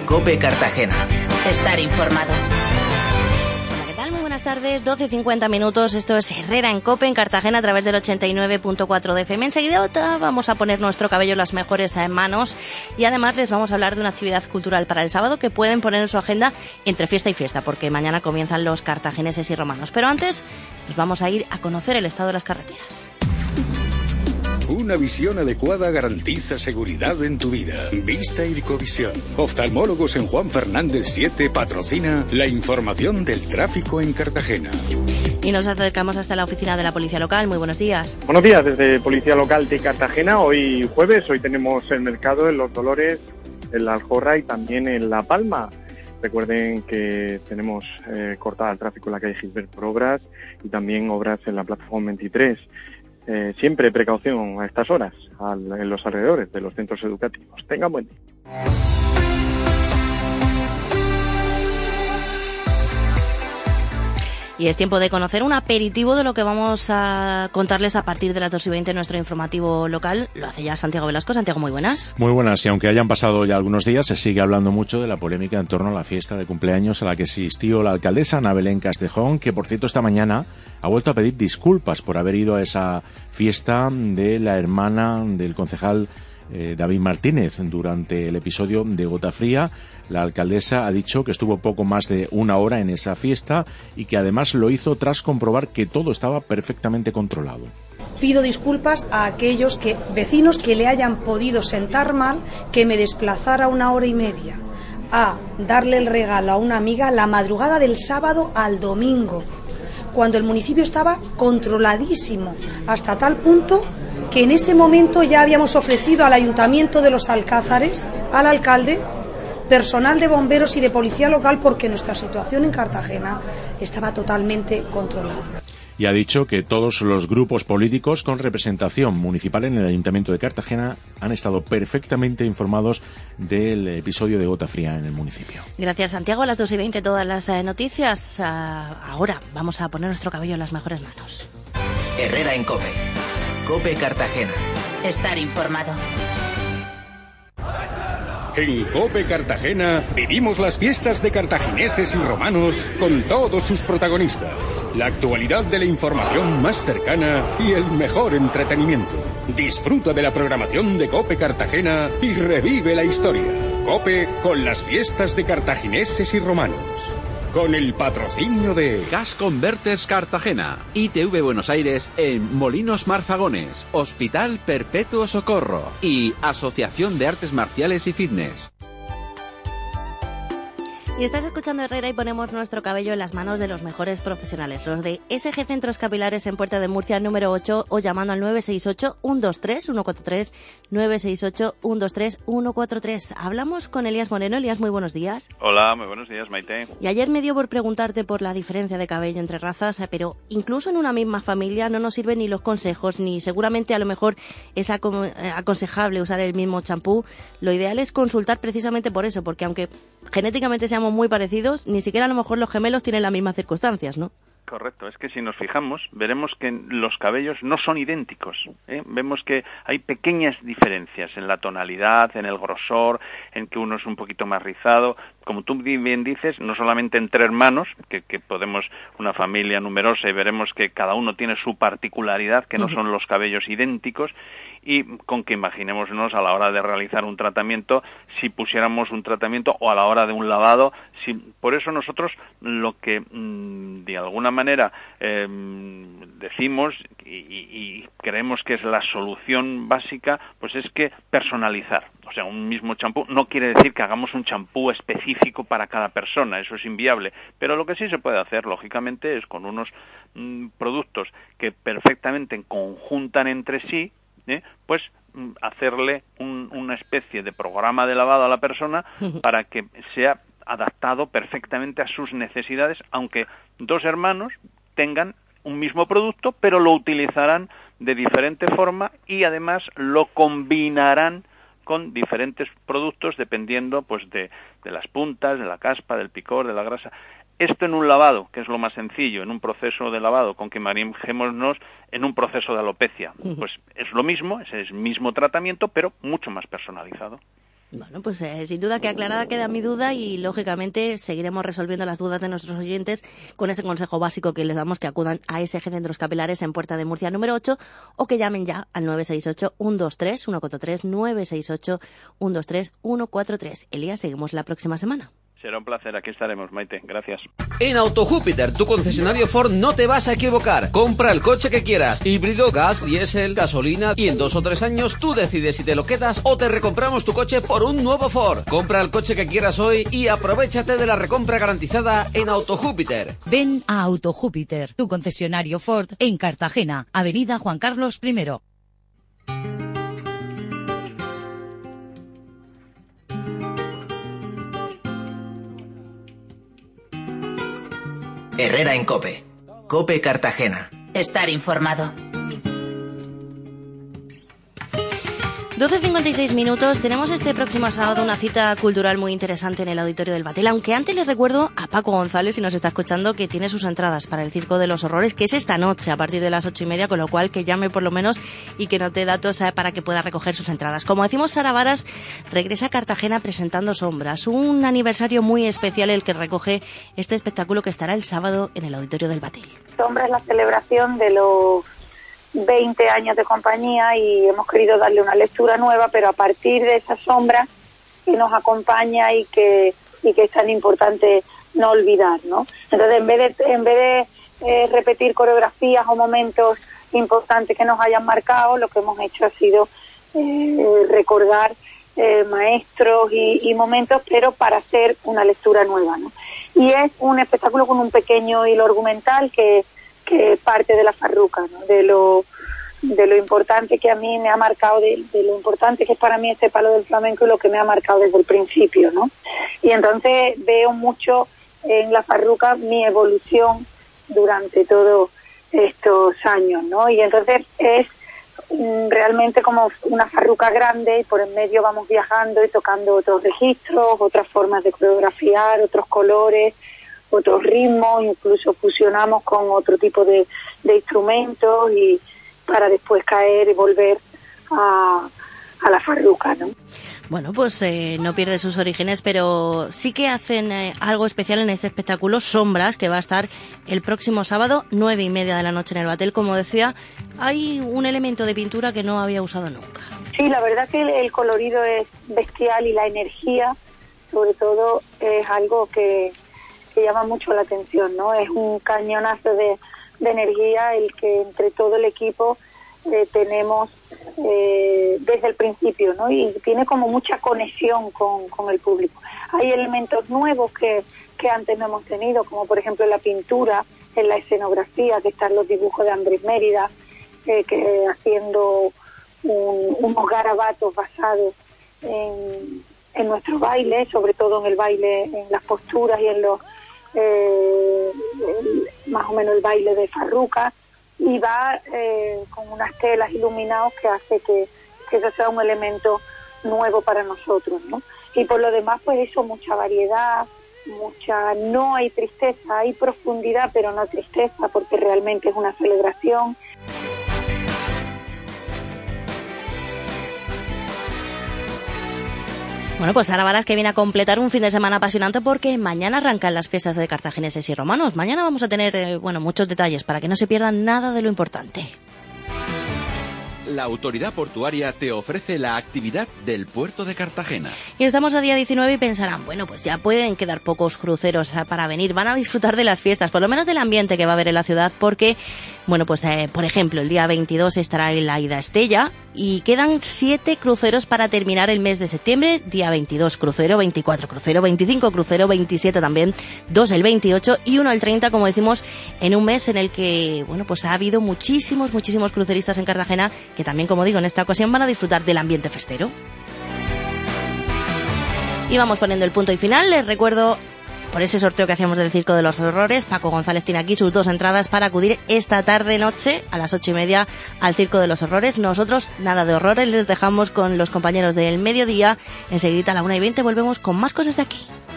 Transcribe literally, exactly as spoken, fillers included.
COPE Cartagena. Estar informado. Buenas tardes, doce y cincuenta minutos. Esto es Herrera en COPE en Cartagena a través del ochenta y nueve punto cuatro de F M. Enseguida vamos a poner nuestro cabello en las mejores manos y además les vamos a hablar de una actividad cultural para el sábado que pueden poner en su agenda entre fiesta y fiesta, porque mañana comienzan los cartagineses y romanos. Pero antes nos vamos a ir a conocer el estado de las carreteras. Una visión adecuada garantiza seguridad en tu vida. Vista Ircovisión. Oftalmólogos en Juan Fernández siete patrocina la información del tráfico en Cartagena. Y nos acercamos hasta la oficina de la Policía Local. Muy buenos días. Buenos días, desde Policía Local de Cartagena. Hoy jueves, hoy tenemos el mercado en Los Dolores, en La Aljorra y también en La Palma. Recuerden que tenemos eh, cortada el tráfico en la calle Gisbert por obras y también obras en la plataforma veintitrés. Eh, siempre precaución a estas horas al, en los alrededores de los centros educativos. Tengan buen día. Y es tiempo de conocer un aperitivo de lo que vamos a contarles a partir de las dos y veinte en nuestro informativo local. Lo hace ya Santiago Velasco. Santiago, muy buenas. Muy buenas, y aunque hayan pasado ya algunos días, se sigue hablando mucho de la polémica en torno a la fiesta de cumpleaños a la que asistió la alcaldesa Ana Belén Castejón, que por cierto esta mañana ha vuelto a pedir disculpas por haber ido a esa fiesta de la hermana del concejal eh, David Martínez durante el episodio de Gota Fría. La alcaldesa ha dicho que estuvo poco más de una hora en esa fiesta y que además lo hizo tras comprobar que todo estaba perfectamente controlado. Pido disculpas a aquellos que, vecinos que le hayan podido sentar mal que me desplazara una hora y media a darle el regalo a una amiga la madrugada del sábado al domingo, cuando el municipio estaba controladísimo, hasta tal punto que en ese momento ya habíamos ofrecido al Ayuntamiento de Los Alcázares, al alcalde, personal de bomberos y de policía local, porque nuestra situación en Cartagena estaba totalmente controlada. Y ha dicho que todos los grupos políticos con representación municipal en el Ayuntamiento de Cartagena han estado perfectamente informados del episodio de Gota Fría en el municipio. Gracias, Santiago. A las dos y veinte todas las eh, noticias. Uh, ahora vamos a poner nuestro cabello en las mejores manos. Herrera en COPE. COPE Cartagena. Estar informado. En COPE Cartagena vivimos las fiestas de cartagineses y romanos con todos sus protagonistas, la actualidad de la información más cercana y el mejor entretenimiento. Disfruta de la programación de COPE Cartagena y revive la historia. COPE con las fiestas de cartagineses y romanos. Con el patrocinio de Gas Converters Cartagena, I T V Buenos Aires en Molinos Marfagones, Hospital Perpetuo Socorro y Asociación de Artes Marciales y Fitness. Y estás escuchando Herrera y ponemos nuestro cabello en las manos de los mejores profesionales, los de S G Centros Capilares en Puerta de Murcia número ocho, o llamando al nueve seis ocho, uno dos tres, uno cuatro tres, nueve seis ocho, uno dos tres, uno cuatro tres. Hablamos con Elías Moreno. Elías, muy buenos días. Hola, muy buenos días, Maite. Y ayer me dio por preguntarte por la diferencia de cabello entre razas, pero incluso en una misma familia no nos sirven ni los consejos, ni seguramente a lo mejor es aconsejable usar el mismo champú. Lo ideal es consultar precisamente por eso, porque aunque genéticamente seamos muy parecidos, ni siquiera a lo mejor los gemelos tienen las mismas circunstancias, ¿no? Correcto, es que si nos fijamos, veremos que los cabellos no son idénticos, ¿eh? Vemos que hay pequeñas diferencias en la tonalidad, en el grosor, en que uno es un poquito más rizado. Como tú bien dices, no solamente entre hermanos, que, que podemos, una familia numerosa, y veremos que cada uno tiene su particularidad, que no son los cabellos idénticos, y con que imaginémonos a la hora de realizar un tratamiento, si pusiéramos un tratamiento o a la hora de un lavado, si, por eso nosotros lo que mmm, de alguna manera eh, decimos y, y, y creemos que es la solución básica, pues es que personalizar. O sea, un mismo champú no quiere decir que hagamos un champú específico para cada persona, eso es inviable, pero lo que sí se puede hacer, lógicamente, es con unos mmm, productos que perfectamente conjuntan entre sí, ¿eh? pues hacerle un, una especie de programa de lavado a la persona para que sea adaptado perfectamente a sus necesidades, aunque dos hermanos tengan un mismo producto, pero lo utilizarán de diferente forma y además lo combinarán con diferentes productos dependiendo pues de, de las puntas, de la caspa, del picor, de la grasa. Esto en un lavado, que es lo más sencillo, en un proceso de lavado, con que manejémonos en un proceso de alopecia. Pues es lo mismo, es el mismo tratamiento, pero mucho más personalizado. Bueno, pues eh, sin duda que aclarada queda mi duda y lógicamente seguiremos resolviendo las dudas de nuestros oyentes con ese consejo básico que les damos, que acudan a S G Centros Capilares en Puerta de Murcia número ocho o que llamen ya al nueve seis ocho, uno dos tres, uno cuatro tres, nueve seis ocho, uno dos tres, uno cuatro tres. Elías, seguimos la próxima semana. Será un placer, aquí estaremos, Maite. Gracias. En Auto Júpiter, tu concesionario Ford, no te vas a equivocar. Compra el coche que quieras, híbrido, gas, diésel, gasolina, y en dos o tres años tú decides si te lo quedas o te recompramos tu coche por un nuevo Ford. Compra el coche que quieras hoy y aprovéchate de la recompra garantizada en Auto Júpiter. Ven a Auto Júpiter, tu concesionario Ford en Cartagena, Avenida Juan Carlos primero. Herrera en COPE. COPE Cartagena. Estar informado. doce cincuenta y seis minutos. Tenemos este próximo sábado una cita cultural muy interesante en el Auditorio del Batel, aunque antes les recuerdo a Paco González, si nos está escuchando, que tiene sus entradas para el Circo de los Horrores, que es esta noche a partir de las ocho y media, con lo cual que llame por lo menos y que note datos eh, para que pueda recoger sus entradas. Como decimos, Sara Varas regresa a Cartagena presentando Sombras, un aniversario muy especial el que recoge este espectáculo que estará el sábado en el Auditorio del Batel. Sombras es la celebración de los veinte años de compañía y hemos querido darle una lectura nueva, pero a partir de esa sombra que nos acompaña y que y que es tan importante no olvidar, ¿no? Entonces, en vez de en vez de eh, repetir coreografías o momentos importantes que nos hayan marcado, lo que hemos hecho ha sido eh, recordar eh, maestros y, y momentos, pero para hacer una lectura nueva, ¿no? Y es un espectáculo con un pequeño hilo argumental que que parte de la farruca, ¿no? de lo de lo importante que a mí me ha marcado, de, de lo importante que es para mí este palo del flamenco y lo que me ha marcado desde el principio, ¿no? Y entonces veo mucho en la farruca mi evolución durante todos estos años, ¿no? Y entonces es mm, realmente como una farruca grande y por en medio vamos viajando y tocando otros registros, otras formas de coreografiar, otros colores, otros ritmos, incluso fusionamos con otro tipo de, de instrumentos y para después caer y volver a, a la farruca, ¿no? Bueno, pues eh, no pierde sus orígenes, pero sí que hacen eh, algo especial en este espectáculo, Sombras, que va a estar el próximo sábado, nueve y media de la noche en el Batel. Como decía, hay un elemento de pintura que no había usado nunca. Sí, la verdad que el, el colorido es bestial y la energía, sobre todo, es algo que que llama mucho la atención, ¿no? Es un cañonazo de, de energía el que entre todo el equipo eh, tenemos eh, desde el principio, ¿no? Y tiene como mucha conexión con, con el público. Hay elementos nuevos que, que antes no hemos tenido, como por ejemplo la pintura, en la escenografía, que están los dibujos de Andrés Mérida, eh, que haciendo un, unos garabatos basados en, en nuestro baile, sobre todo en el baile, en las posturas y en los Eh, el, más o menos el baile de farruca, y va eh, con unas telas iluminadas que hace que, que eso sea un elemento nuevo para nosotros, ¿no? Y por lo demás, pues eso, mucha variedad, mucha, no hay tristeza, hay profundidad, pero no tristeza, porque realmente es una celebración. Bueno, pues Sara Varas, que viene a completar un fin de semana apasionante, porque mañana arrancan las fiestas de cartagineses y romanos. Mañana vamos a tener, eh, bueno, muchos detalles para que no se pierdan nada de lo importante. La Autoridad Portuaria te ofrece la actividad del puerto de Cartagena. Y estamos a día diecinueve y pensarán, bueno, pues ya pueden quedar pocos cruceros para venir. Van a disfrutar de las fiestas, por lo menos del ambiente que va a haber en la ciudad, porque, bueno, pues eh, por ejemplo, el día veintidós estará en la Ida Estella y quedan siete cruceros para terminar el mes de septiembre. Día veintidós crucero, veinticuatro crucero, veinticinco crucero, veintisiete también, dos el veintiocho y uno el treinta, como decimos, en un mes en el que, bueno, pues ha habido muchísimos, muchísimos cruceristas en Cartagena que también, como digo, en esta ocasión van a disfrutar del ambiente festero. Y vamos poniendo el punto y final. Les recuerdo, por ese sorteo que hacíamos del Circo de los Horrores, Paco González tiene aquí sus dos entradas para acudir esta tarde-noche a las ocho y media al Circo de los Horrores. Nosotros, nada de horrores, les dejamos con los compañeros del mediodía. Enseguida a la una y veinte volvemos con más cosas de aquí.